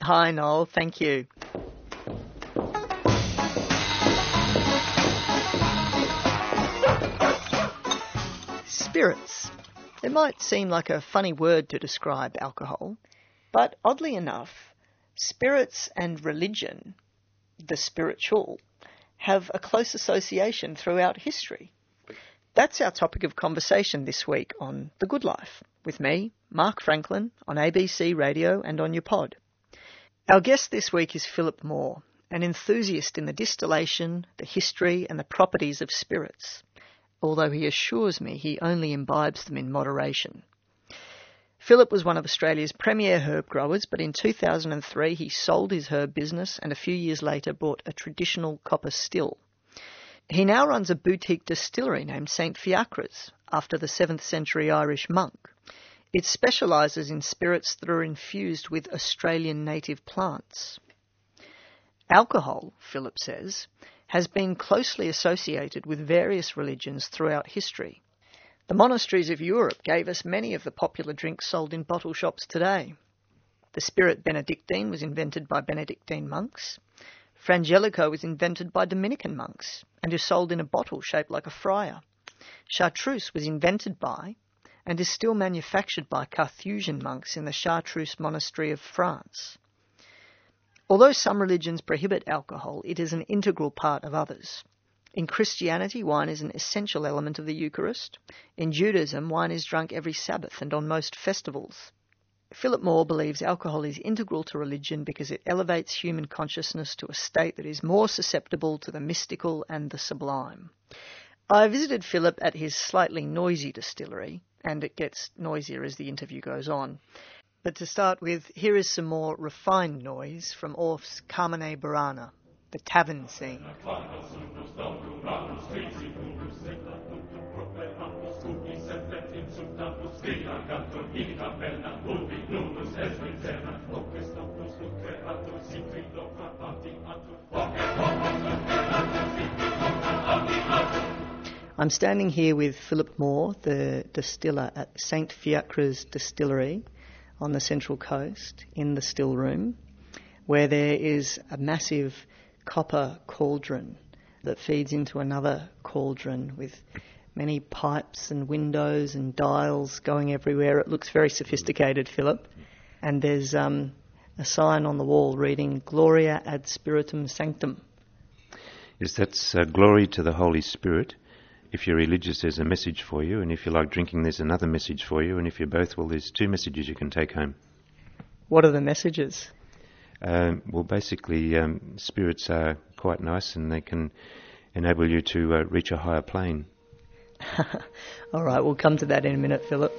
Hi, Noel. Thank you. Spirits. It might seem like a funny word to describe alcohol, but oddly enough, spirits and religion, the spiritual, have a close association throughout history. That's our topic of conversation this week on The Good Life, with me, Mark Franklin, on ABC Radio and on your pod. Our guest this week is Philip Moore, an enthusiast in the distillation, the history and the properties of spirits, although he assures me he only imbibes them in moderation. Philip was one of Australia's premier herb growers, but in 2003 he sold his herb business and a few years later bought a traditional copper still. He now runs a boutique distillery named St Fiacres, after the 7th century Irish monk. It specialises in spirits that are infused with Australian native plants. Alcohol, Philip says, has been closely associated with various religions throughout history. The monasteries of Europe gave us many of the popular drinks sold in bottle shops today. The spirit Benedictine was invented by Benedictine monks. Frangelico was invented by Dominican monks and is sold in a bottle shaped like a friar. Chartreuse was invented by and is still manufactured by Carthusian monks in the Chartreuse Monastery of France. Although some religions prohibit alcohol, it is an integral part of others. In Christianity, wine is an essential element of the Eucharist. In Judaism, wine is drunk every Sabbath and on most festivals. Philip Moore believes alcohol is integral to religion because it elevates human consciousness to a state that is more susceptible to the mystical and the sublime. I visited Philip at his slightly noisy distillery, and it gets noisier as the interview goes on. But to start with, here is some more refined noise from Orff's Carmine Burana, the tavern scene. I'm standing here with Philip Moore, the distiller at St Fiacres Distillery on the Central Coast, in the still room, where there is a massive copper cauldron that feeds into another cauldron with many pipes and windows and dials going everywhere. It looks very sophisticated, Philip. And there's a sign on the wall reading Gloria ad Spiritum Sanctum. Yes, that's glory to the Holy Spirit. If you're religious, there's a message for you, and if you like drinking, there's another message for you, and if you're both, well, there's two messages you can take home. What are the messages? Well, basically, spirits are quite nice, and they can enable you to reach a higher plane. All right, we'll come to that in a minute, Philip.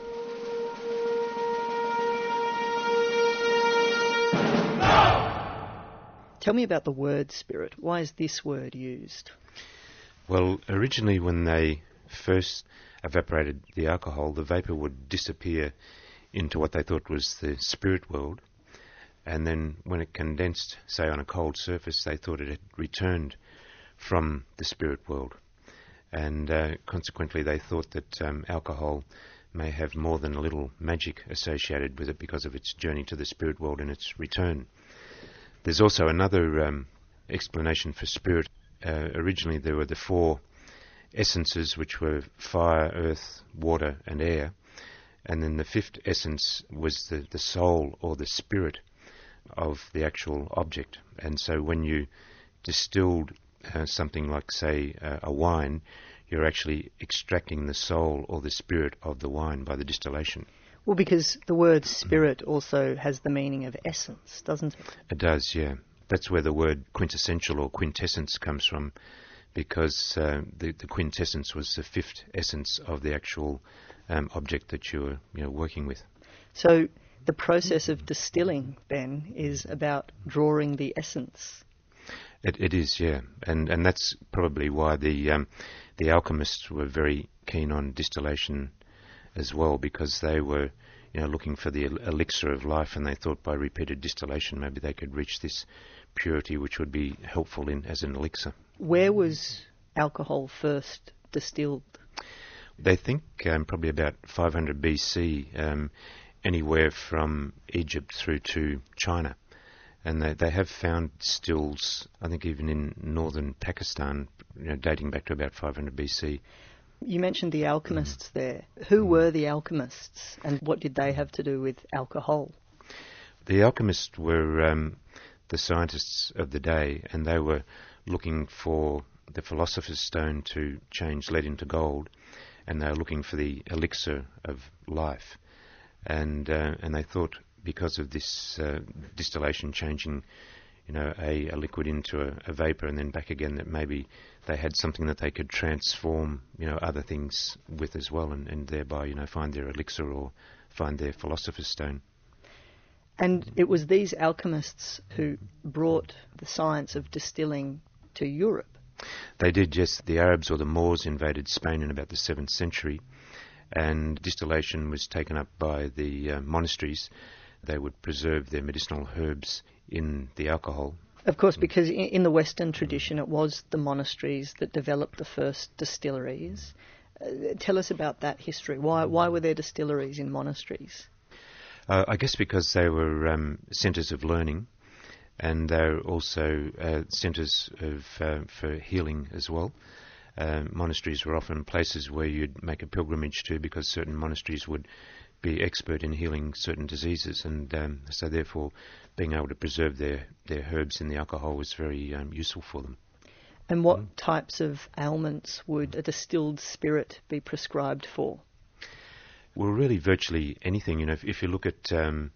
Tell me about the word spirit. Why is this word used? Well, originally when they first evaporated the alcohol, the vapour would disappear into what they thought was the spirit world. And then when it condensed, say, on a cold surface, they thought it had returned from the spirit world. And consequently, they thought that alcohol may have more than a little magic associated with it because of its journey to the spirit world and its return. There's also another explanation for spirit. Originally, there were the four essences, which were fire, earth, water, and air. And then the fifth essence was the soul or the spirit of the actual object. And so when you distilled something like, say, a wine, you're actually extracting the soul or the spirit of the wine by the distillation. Well, because the word spirit also has the meaning of essence, doesn't it? It does, yeah. That's where the word quintessential or quintessence comes from, because the quintessence was the fifth essence of the actual object that you were working with. So the process of distilling, then, is about drawing the essence. It is, yeah, and that's probably why the alchemists were very keen on distillation as well, because they were looking for the elixir of life, and they thought by repeated distillation maybe they could reach this purity which would be helpful as an elixir. Where was alcohol first distilled? They think probably about 500 BC, anywhere from Egypt through to China. And they have found stills, I think even in northern Pakistan, dating back to about 500 BC. You mentioned the alchemists there. Who were the alchemists, and what did they have to do with alcohol? The alchemists were the scientists of the day, and they were looking for the philosopher's stone to change lead into gold, and they were looking for the elixir of life. And they thought, because of this distillation changing, a liquid into a vapor and then back again, that maybe they had something that they could transform, other things with as well, and thereby, find their elixir or find their philosopher's stone. And it was these alchemists who brought the science of distilling to Europe. They did, yes. The Arabs or the Moors invaded Spain in about the 7th century, and distillation was taken up by the monasteries. They would preserve their medicinal herbs in the alcohol. Of course, because in the Western tradition it was the monasteries that developed the first distilleries. Tell us about that history. Why were there distilleries in monasteries? I guess because they were centres of learning, and they're also centres for healing as well. Monasteries were often places where you'd make a pilgrimage to, because certain monasteries would be expert in healing certain diseases, and so therefore being able to preserve their herbs in the alcohol was very useful for them. And what types of ailments would a distilled spirit be prescribed for? Well, really virtually anything. If you look at,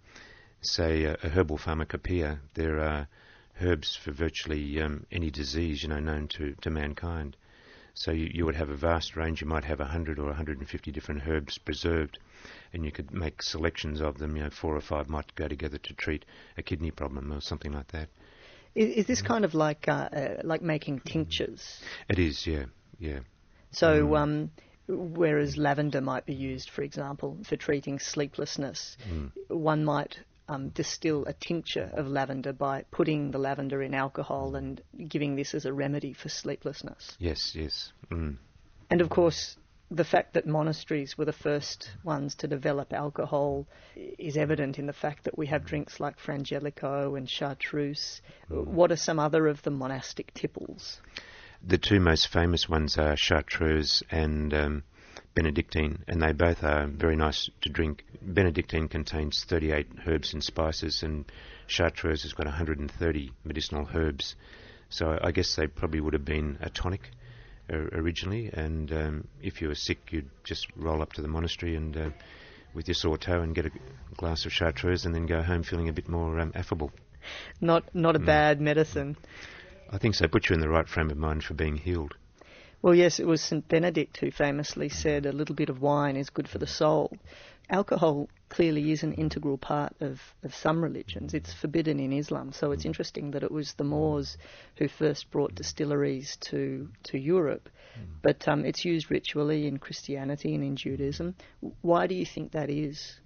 say, a herbal pharmacopoeia, there are herbs for virtually any disease, known to mankind. So you would have a vast range. You might have 100 or 150 different herbs preserved, and you could make selections of them. 4 or 5 might go together to treat a kidney problem or something like that. Is this kind of like making tinctures? It is, yeah. So whereas lavender might be used, for example, for treating sleeplessness, one might distill a tincture of lavender by putting the lavender in alcohol and giving this as a remedy for sleeplessness. Yes. And of course, the fact that monasteries were the first ones to develop alcohol is evident in the fact that we have drinks like Frangelico and Chartreuse. What are some other of the monastic tipples? The two most famous ones are Chartreuse and Benedictine, and they both are very nice to drink. Benedictine contains 38 herbs and spices, and Chartreuse has got 130 medicinal herbs. So I guess they probably would have been a tonic originally, and if you were sick, you'd just roll up to the monastery and with your sore toe and get a glass of Chartreuse, and then go home feeling a bit more affable. Not a bad medicine. I think so. Put you in the right frame of mind for being healed. Well, yes, it was St. Benedict who famously said a little bit of wine is good for the soul. Alcohol clearly is an integral part of some religions. It's forbidden in Islam, so it's interesting that it was the Moors who first brought distilleries to Europe, but it's used ritually in Christianity and in Judaism. Why do you think that is?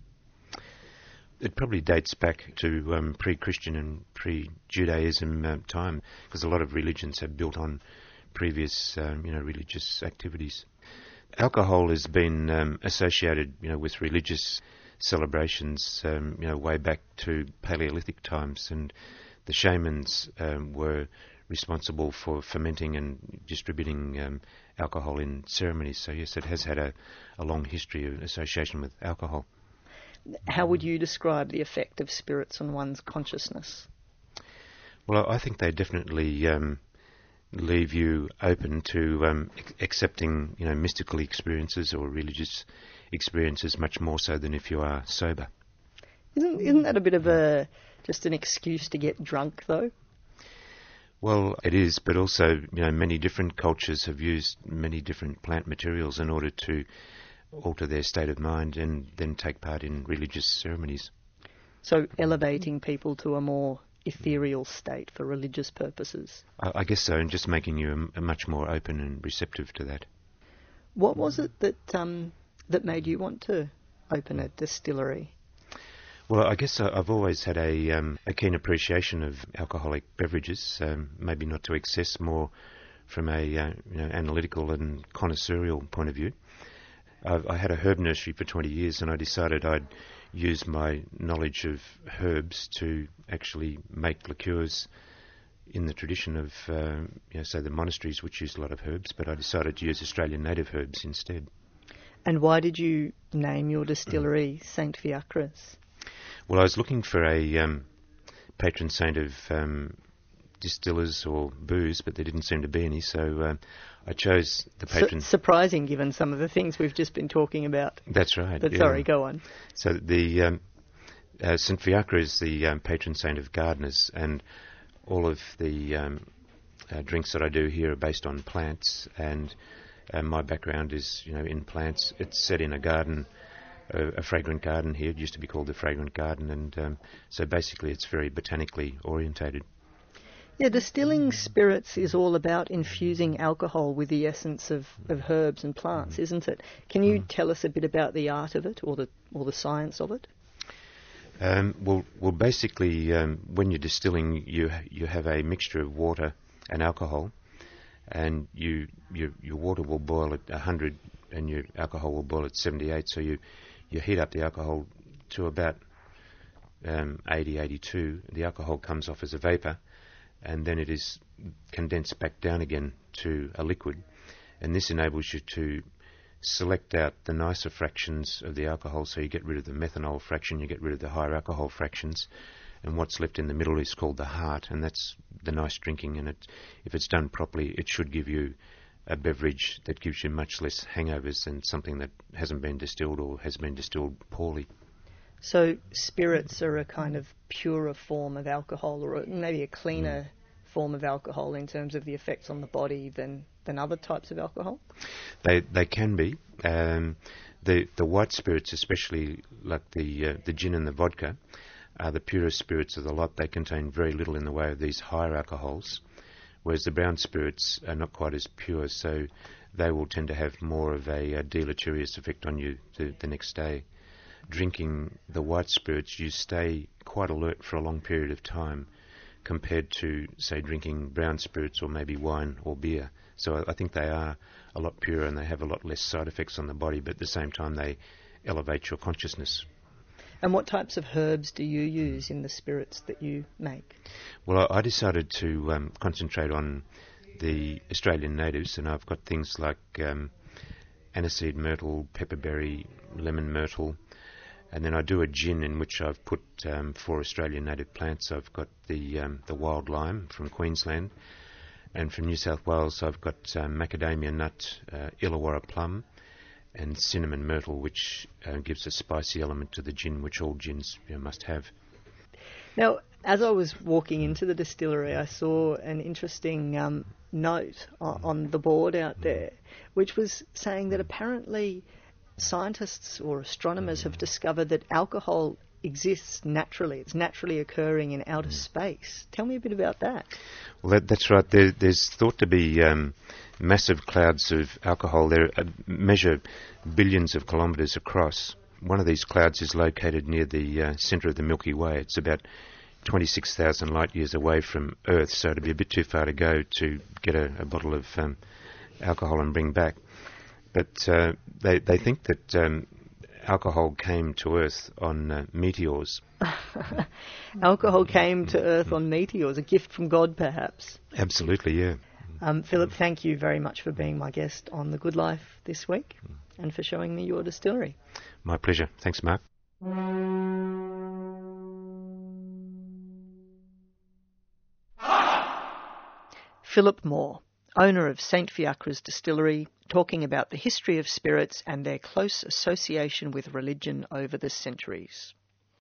It probably dates back to pre-Christian and pre-Judaism time, because a lot of religions have built on previous, religious activities. Alcohol has been associated, with religious celebrations, way back to Paleolithic times, and the shamans were responsible for fermenting and distributing alcohol in ceremonies. So yes, it has had a long history of association with alcohol. How would you describe the effect of spirits on one's consciousness? Well, I think they definitely leave you open to accepting, mystical experiences or religious experiences much more so than if you are sober. Isn't that a bit of just an excuse to get drunk, though? Well, it is, but also, many different cultures have used many different plant materials in order to alter their state of mind and then take part in religious ceremonies. So elevating people to a more ethereal state for religious purposes. I guess so, and just making you a much more open and receptive to that. What was it that made you want to open a distillery? Well, I guess I've always had a keen appreciation of alcoholic beverages, maybe not to excess, more from a analytical and connoisseurial point of view. I had a herb nursery for 20 years, and I decided I'd use my knowledge of herbs to actually make liqueurs in the tradition of, say, the monasteries, which use a lot of herbs, but I decided to use Australian native herbs instead. And why did you name your distillery St. Fiacre's? Well, I was looking for a patron saint of distillers or booze, but there didn't seem to be any, so I chose the patron... Surprising, given some of the things we've just been talking about. That's right. But sorry, go on. So the St. Fiacre is the patron saint of gardeners, and all of the drinks that I do here are based on plants, and my background is, in plants. It's set in a garden, a fragrant garden here. It used to be called the Fragrant Garden, and so basically it's very botanically orientated. Yeah, distilling spirits is all about infusing alcohol with the essence of herbs and plants, isn't it? Can you tell us a bit about the art of it or the science of it? Well, basically, when you're distilling, you have a mixture of water and alcohol, and your water will boil at 100 and your alcohol will boil at 78. So you heat up the alcohol to about 80, 82. The alcohol comes off as a vapour, and then it is condensed back down again to a liquid, and this enables you to select out the nicer fractions of the alcohol, so you get rid of the methanol fraction, you get rid of the higher alcohol fractions, and what's left in the middle is called the heart, and that's the nice drinking, and if it's done properly, it should give you a beverage that gives you much less hangovers than something that hasn't been distilled or has been distilled poorly. So spirits are a kind of purer form of alcohol, or maybe a cleaner form of alcohol in terms of the effects on the body than other types of alcohol? They can be. The white spirits, especially like the gin and the vodka, are the purest spirits of the lot. They contain very little in the way of these higher alcohols, whereas the brown spirits are not quite as pure, so they will tend to have more of a deleterious effect on you the next day. Drinking the white spirits, you stay quite alert for a long period of time compared to, say, drinking brown spirits or maybe wine or beer. So I think they are a lot purer and they have a lot less side effects on the body, but at the same time they elevate your consciousness. And what types of herbs do you use in the spirits that you make? Well, I decided to concentrate on the Australian natives, and I've got things like aniseed myrtle, pepperberry, lemon myrtle, and then I do a gin in which I've put 4 Australian native plants. I've got the wild lime from Queensland, and from New South Wales I've got macadamia nut, Illawarra plum, and cinnamon myrtle, which gives a spicy element to the gin, which all gins must have. Now, as I was walking into the distillery, I saw an interesting note on the board out there, which was saying that apparently scientists or astronomers have discovered that alcohol exists naturally. It's naturally occurring in outer space. Tell me a bit about that. Well, that's right. There's thought to be massive clouds of alcohol. They measure billions of kilometres across. One of these clouds is located near the centre of the Milky Way. It's about 26,000 light years away from Earth, so it'd be a bit too far to go to get a bottle of alcohol and bring back. But they think that alcohol came to Earth on meteors. Alcohol came to Earth on meteors, a gift from God, perhaps? Absolutely, yeah. Philip, thank you very much for being my guest on The Good Life this week and for showing me your distillery. My pleasure. Thanks, Mark. Philip Moore, owner of St. Fiacre's Distillery, talking about the history of spirits and their close association with religion over the centuries.